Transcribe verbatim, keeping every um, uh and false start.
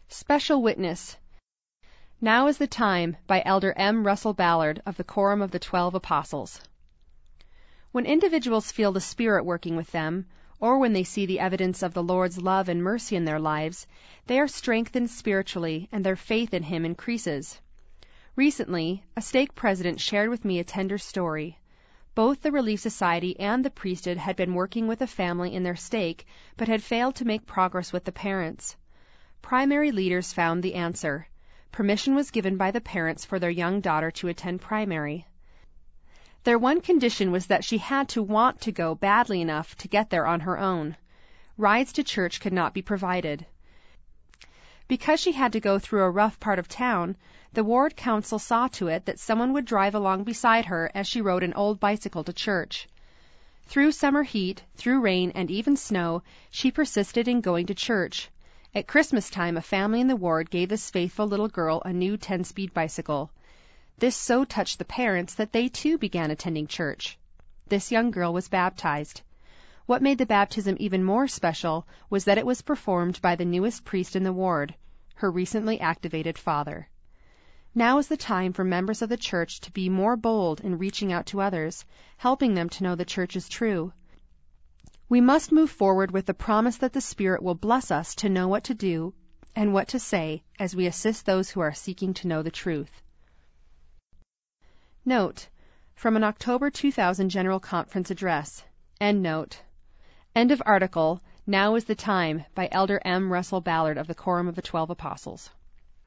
Special Witness. Now is the Time by Elder M. Russell Ballard of the Quorum of the Twelve Apostles. When individuals feel the Spirit working with them, or when they see the evidence of the Lord's love and mercy in their lives, they are strengthened spiritually and their faith in Him increases. Recently, a stake president shared with me a tender story. Both the Relief Society and the priesthood had been working with a family in their stake, but had failed to make progress with the parents. Primary leaders found the answer. Permission was given by the parents for their young daughter to attend primary. Their one condition was that she had to want to go badly enough to get there on her own. Rides to church could not be provided. Because she had to go through a rough part of town, the ward council saw to it that someone would drive along beside her as she rode an old bicycle to church. Through summer heat, through rain, and even snow, she persisted in going to church. At Christmas time, a family in the ward gave this faithful little girl a new ten-speed bicycle. This so touched the parents that they too began attending church. This young girl was baptized. What made the baptism even more special was that it was performed by the newest priest in the ward, her recently activated father. Now is the time for members of the church to be more bold in reaching out to others, helping them to know the church is true. We must move forward with the promise that the Spirit will bless us to know what to do and what to say as we assist those who are seeking to know the truth. Note: from an October two thousand General Conference address. End note. End of article. Now is the Time by Elder M. Russell Ballard of the Quorum of the Twelve Apostles.